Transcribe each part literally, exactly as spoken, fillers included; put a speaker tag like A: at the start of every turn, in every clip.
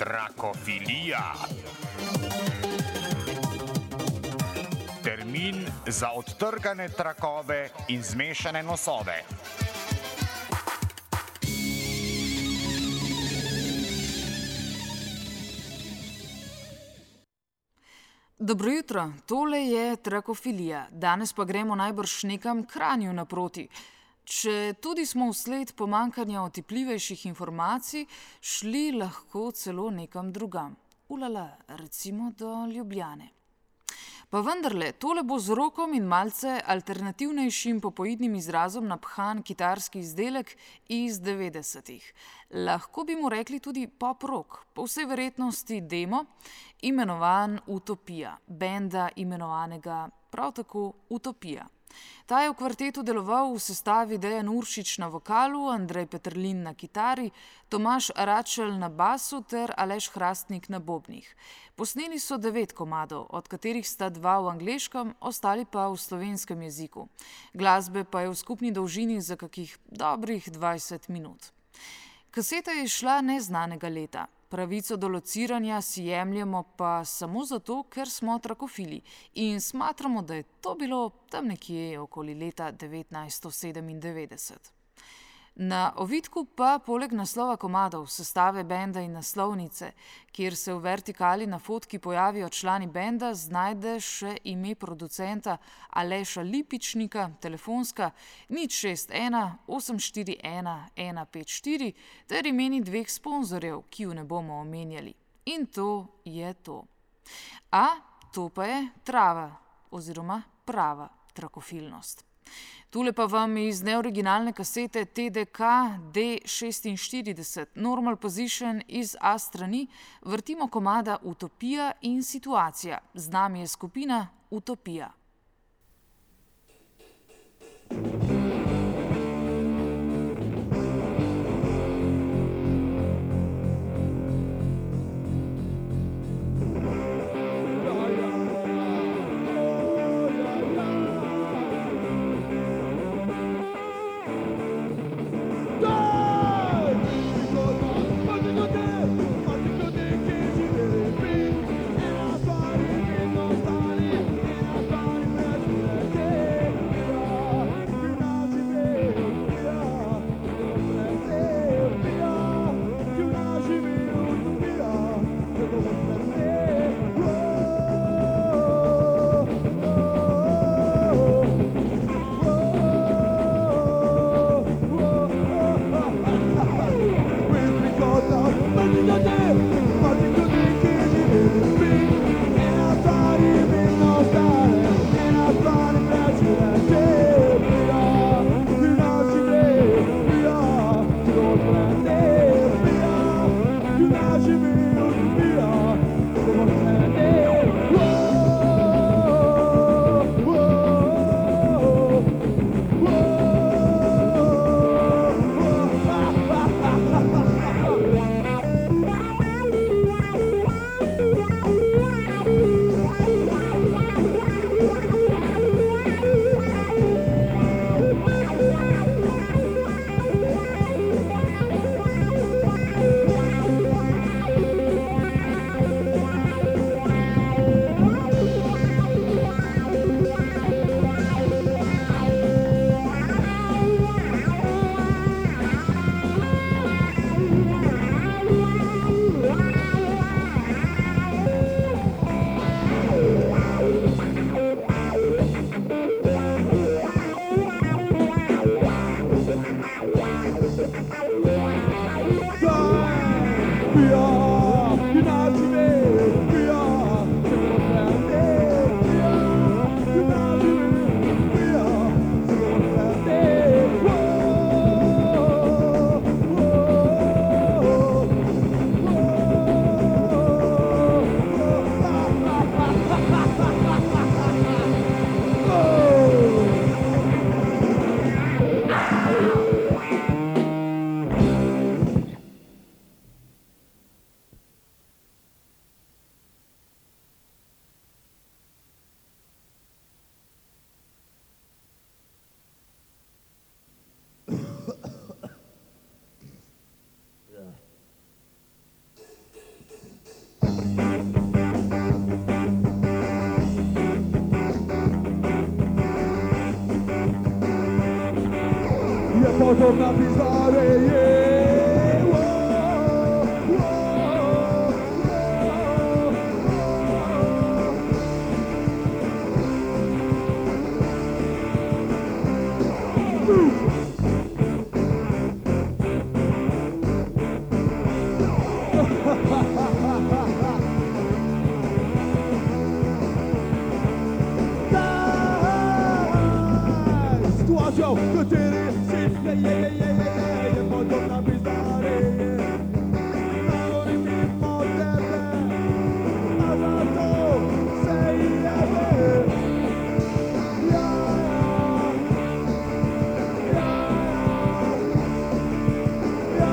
A: Trakofilija. Termin za odtrgane trakove in zmešane nosove.
B: Dobro jutro, tole je Trakofilija. Danes pa gremo najbrž nekam Kranju naproti. Če tudi smo vsled pomanjkanja otipljivejših informacij, šli lahko celo nekam drugam. Ulala, recimo do Ljubljane. Pa vendarle, tole bo z rokom in malce alternativnejšim popoidnim izrazom naphan kitarski izdelek iz devetdesetih. Lahko bi mu rekli tudi pop rock, po vsej verjetnosti demo, imenovan Utopija, benda imenovanega prav tako Utopija. Ta je v kvartetu deloval v sestavi Dejan Uršič na vokalu, Andrej Peterlin na kitari, Tomaž Račelj na basu ter Aleš Hrastnik na bobnih. Posneli so devet komadov, od katerih sta dva v angleškem, ostali pa v slovenskem jeziku. Glasbe pa je v skupni dolžini za kakih dobrih dvajset minut. Kaseta je šla neznanega leta. Pravico do lociranja si jemljemo pa samo zato, ker smo trakofili in smatramo, da je to bilo tam nekje okoli leta devetnajststo sedemindevetdeset. Na ovitku pa poleg naslova komadov, sestave benda in naslovnice, kjer se v vertikali na fotki pojavijo člani benda, znajde še ime producenta Aleša Lipičnika, telefonska nič šest ena osem štiri ena ena pet štiri ter imeni dveh sponzorjev, ki ju ne bomo omenjali. In to je to. A to pa je trava oziroma prava trakofilnost. Tule pa vam iz neoriginalne kasete T D K D šestinštirideset Normal Position iz A strani vrtimo komada Utopija in situacija. Z nami je skupina Utopija.
C: podobna pizarre, yeah, wow, wow, Situação que eu terei sempre, yeah, yeah, yeah, yeah, yeah, podobna pizarre, yeah. Mało mi modele, a za to sejemy. Ja, ja, ja,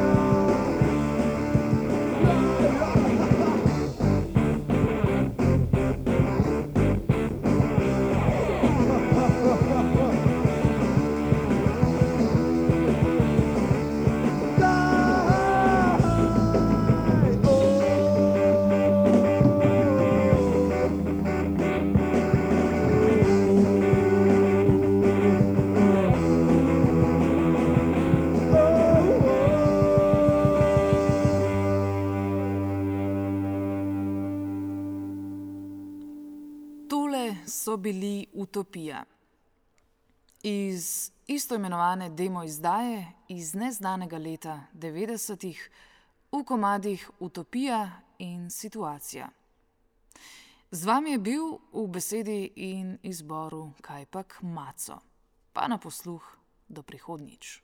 B: Tole so bili Utopija. Iz istoimenovane demo izdaje iz neznanega leta devetdesetih v komadih Utopija in Situacija. Z vami je bil v besedi in izboru kajpak Maco. Pa na posluh do prihodnjič.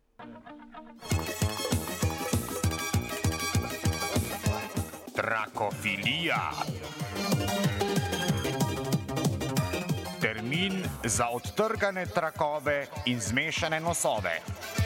A: Trakofilija. Termin za odtrgane trakove in zmešane nosove.